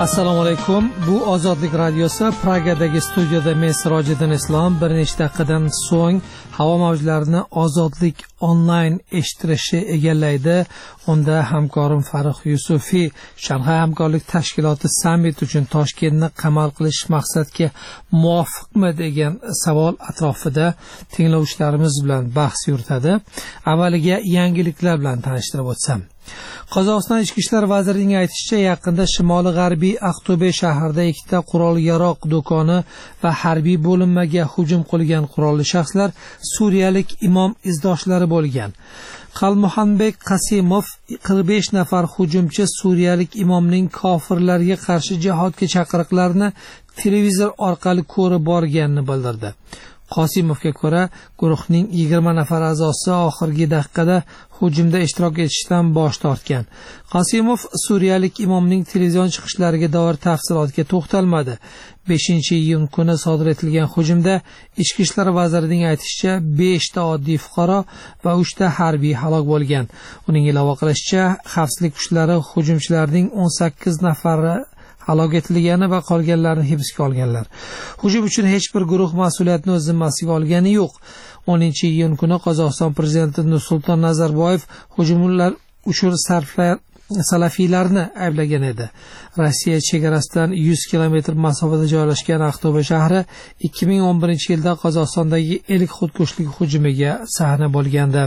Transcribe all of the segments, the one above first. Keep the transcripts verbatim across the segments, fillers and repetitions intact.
Assalomu alaykum. Bu Ozodlik radiosi. Pragadagi studiyada men Sirojiddin Islom bir nechta daqiqadan so'ng havo mavjlarini Ozodlik onlayn eshittirishi egallaydi. Unda hamkorim Farruh Yusufiy Shanxay hamkorlik tashkiloti summit uchun Toshkentni qamal qilish maqsadga muvofiqmi degan savol atrofida tinglovchilarimiz bilan bahs yuritadi. Avvaliga yangiliklar bilan tanishtirib o'tsam. Qozog'iston Ichki ishlar vazirining aytishicha, yaqinda Shimoliy G'arbiy Aqto'be shahrida ikkita qurol-yarog' do'koni va harbiy bo'linmaga hujum qilgan qurolli shaxslar suriyalik imom izdoshlari bo'lgan. Qalmuhanbek Qasimov qirq besh nafar hujumchi suriyalik imomning kofirlarga qarshi jihodga chaqiriqlarini televizor orqali ko'rib borganini bildirdi. Qosimovga ko'ra, guruhning yigirma nafar a'zosi oxirgi daqiqada hujumda ishtirok etishdan bosh tortgan. Qasimov suriyalik imomning televizion chiqishlariga doir tafsilotga to'xtalmadi. beshinchi iyun kuni sodir etilgan hujumda Ichki ishlar vazirining aytishicha, besh ta oddiy fuqaro va uch ta harbiy halok bo'lgan. Uning ilova qilishicha, xavfsizlik kuchlari hujumchilarning o'n sakkiz nafari halok etilgani va qolganlarni hibsga olganlar. Hujum uchun hech bir guruh mas'uliyatni o'z zimmasiga olgani yo'q. o'ninchi iyun kuni Qozog'iston prezidenti Nursulton Nazarboyev hujumlar uchun sarflar salafiylarni ayblagan edi. Rossiya chegarasidan yuz kilometr masofada joylashgan Aqto'be shahri ikki ming o'n birinchi yilda Qozog'istondagi ilk xudkushlik hujumiga sahna bo'lgandi.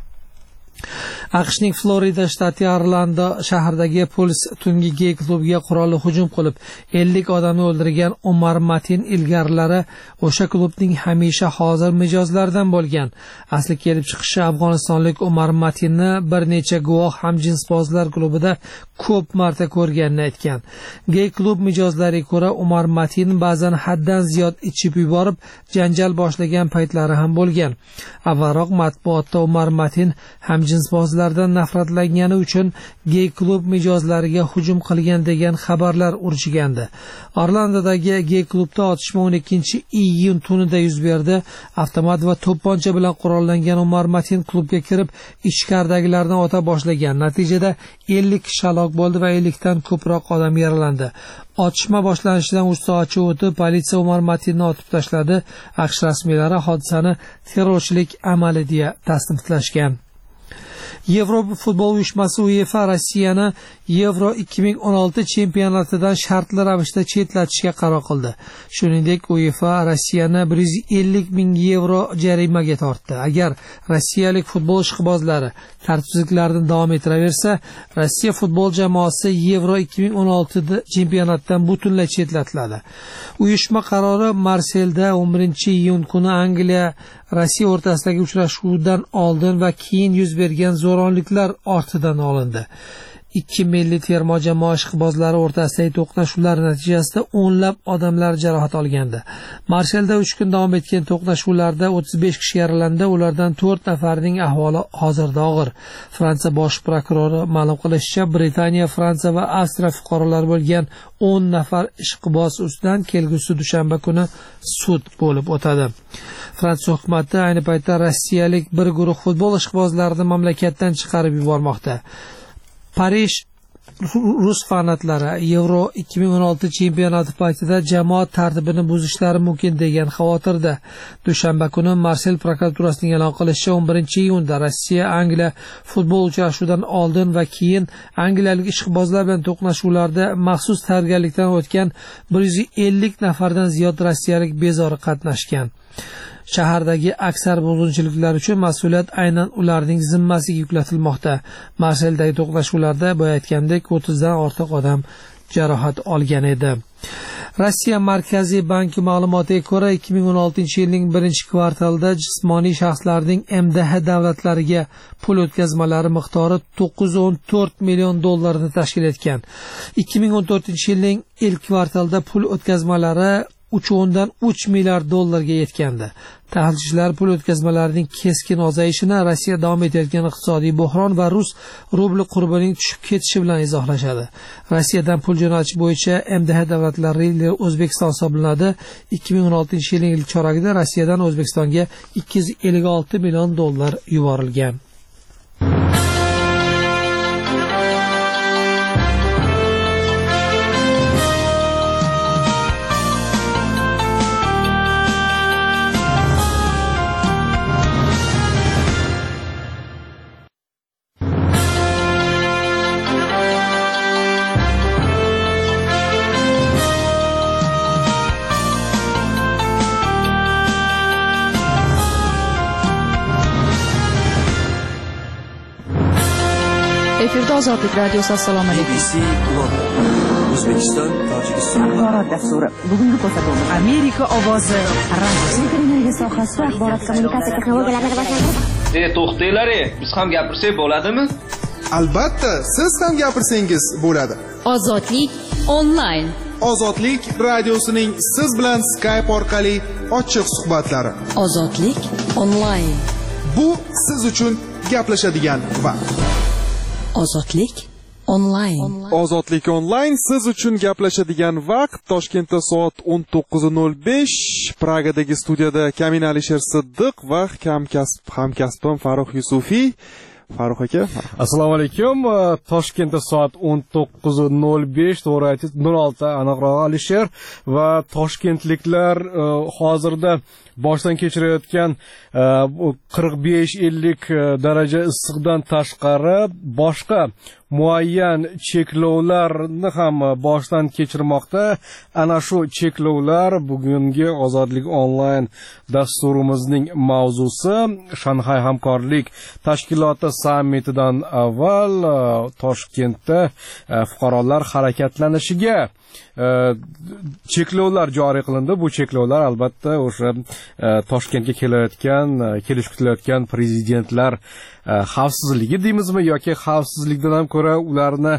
AQShning Florida shtati Orlando shahridagi polis tungi gey klubiga qurolli hujum qilib, ellik odamni o'ldirgan Umar Matin ilgarilari o'sha klubning hamisha hozir mijozlaridan bo'lgan. Asli kelib chiqishi afg'onistonlik Umar Matinni bir necha guvoh hamjinsbozlar klubida ko'p marta ko'rganini aytgan. Gey klub mijozlariga ko'ra, Umar Matin ba'zan haddan ziyod ichib yuborib, janjal boshlagan paytlari ham bo'lgan. Avvalroq matbuotda Umar Matin hamjinsbozlardan nafratlangani uchun gey klub mijozlariga hujum qilgan degan xabarlar urchigandi. Orlandodagi gey klubda otishma o'n ikkinchi iyun tunida yuz berdi. Avtomat va to'pponcha bilan qurollangan Umar Matin klubga kirib, ichkaridagilarni ota boshlagan. Natijada ellik kishi halok bo'ldi va ellik dan ko'proq odam yaralandi. Otishma boshlanishidan uch soatcha o'tib, politsiya Umar Matinni otib tashladi. AQSh rasmiylari hodisani terrorchilik amali deya tasniflashgan. Yevropa futbol uyushmasi UEFA Rossiyani Yevro ikki ming o'n olti chempionatidan shartli ravishda chetlatishga qaror qildi. Shuningdek, UEFA Rossiyani bir yuz ellik ming yevro jarimaga tortdi. Agar rossiyalik futbol ishqibozlari tartibsizliklarni davom ettiraversa, Rossiya futbol jamoasi Yevro ikki ming o'n olti chempionatdan butunlay chetlatiladi. Uyushma qarori Marselda o'n birinchi iyun kuni Angliya Rossiya o'rtasidagi uchrashuvdan oldin va keyin yuz bergan zo'ravonliklar ortidan olindi. Ikki milliy terma jamoa ishqibozlari o'rtasidagi to'qnashuvlar natijasida o'nlab odamlar jarohat olgandi. Marselda uch kun davom etgan to'qnashuvlarda o'ttiz besh kishi yaralandi, ulardan to'rt nafarining ahvoli hozirda og'ir. Fransiya bosh prokurori ma'lum qilishicha, Britaniya, Fransiya va Avstriya fuqarolari bo'lgan o'n nafar ishqiboz ustidan kelgusi dushanba kuni sud bo'lib o'tadi. Fransiya hukumati ayni paytda rossiyalik bir guruh futbol ishqibozlarini mamlakatdan chiqarib yubormoqda. Parij rus fanatlari Yevro ikki ming o'n olti chempionati paytida jamoat tartibini buzishlari mumkin degan xavotirda. Dushanba kuni Marsel prokuraturasining e'lon qilishicha, o'n birinchi iyunda Rossiya Angliya futbol uchrashuvidan oldin va keyin angliyalik ishqibozlar bilan to'qnashuvlarda maxsus tayyorgarlikdan o'tgan bir yuz ellik nafardan ziyod rossiyalik bezori qatnashgan. Shahardagi aksar buzg'unchiliklar uchun mas'uliyat aynan ularning zimmasiga yuklatilmoqda. Marseldagi to'qnashuvlarda boya aytgandek o'ttiz dan ortiq odam jarohat olgan edi. Rossiya Markaziy banki ma'lumotiga ko'ra, ikki ming o'n oltinchi yilning birinchi kvartalida jismoniy shaxslarning M D H davlatlariga pul o'tkazmalari miqdori to'qqiz yuz o'n to'rt million dollarni tashkil etgan. ikki ming o'n to'rtinchi yilning ilk kvartalida pul o'tkazmalari uch o'ndan uch milliard dollarga yetgandi. Tahlilchilar pul o'tkazmalarining keskin ozayishini Rossiya davom etayotgan iqtisodiy buhron va rus rubli qurbining tushib ketishi bilan izohlashadi. Rossiyadan pul jo'natish bo'yicha M D H davlatlari O'zbekiston hisoblanadi. ikki ming o'n oltinchi yilning ilk choragida Rossiyadan O'zbekistonga ikki yuz ellik olti million dollar yuborilgan. efirda Ozodlik radiosi. Assalomu alaykum. B B C London, O'zbekiston, Tojikiston axborot dasturi. Bugungi ko'rsatuvimiz Amerika ovozi radiosi. energiya sohasida axborot kommunikatsiya texnologiyalarini rivojlantirish. E, to'xtanglar, biz ham gapirsak bo'ladimi? Albatta, siz ham gapirsangiz bo'ladi. Ozodlik onlayn. Ozodlik radiosining siz bilan Skype orqali ochiq suhbatlari. Ozodlik onlayn. Bu siz uchun gaplashadigan vaqt. Ozodlik onlayn. Ozodlik onlayn siz uchun gaplashadigan vaqt. Toshkentda soat o'n to'qqiz nol besh, Pragadagi studiyada Kamin Alisher Siddiq va hamkasb hamkasbim Farruh Yusufiy. Farruh aka, assalomu alaykum. Toshkentda soat o'n to'qqiz nol besh, to'g'ri aytasiz, nol olti aniqroq Alisher va toshkentliklar hozirda boshdan kechirayotgan qirq besh ellik daraja issiqdan tashqari boshqa muayyan cheklovlarni ham boshdan kechirmoqda. Ana shu cheklovlar bugungi Ozodlik onlayn dasturimizning mavzusi. Shanxay hamkorlik tashkiloti sammitidan avval Toshkentda fuqarolar harakatlanishiga cheklovlar joriy qilindi. Bu cheklovlar albatta o'sha Toshkentga kelayotgan, kelish kutilayotgan prezidentlar xavfsizligi deymizmi yoki xavfsizlikdan ham ko'ra ularni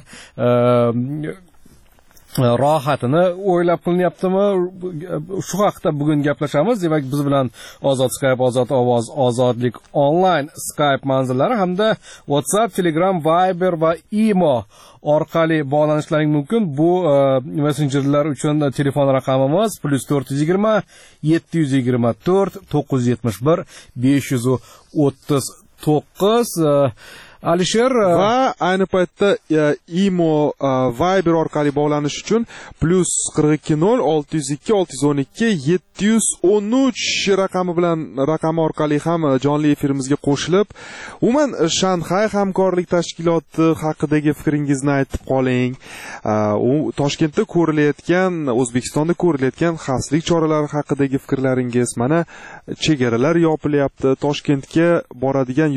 rohatini o'ylab qilinyaptimi? Shu haqda bugun gaplashamiz. Demak, biz bilan Ozod Skype, Ozod ovoz, Ozodlik onlayn Skype manzillari hamda WhatsApp, Telegram, Viber va Imo orqali bog'lanishlaring mumkin. Bu messenjerlar uchun telefon raqamimiz plus to'rt yuz yigirma yetti yuz yigirma to'rt to'qqiz yuz yetmish bir besh yuz o'ttiz to'qqiz. Alisher va ayni paytda Imo Viber orqali bog'lanish uchun plus qirq ikki nol olti yuz ikki olti yuz o'n ikki yetti yuz o'n uch raqami bilan raqami orqali ham jonli efirimizga qo'shilib, umuman Shanxay hamkorlik tashkiloti haqidagi fikringizni aytib qoling. U Toshkentda ko'rilayotgan, O'zbekistonda ko'rilayotgan xavfsizlik choralari haqidagi fikrlaringiz. Mana chegaralar yopilyapti, Toshkentga boradigan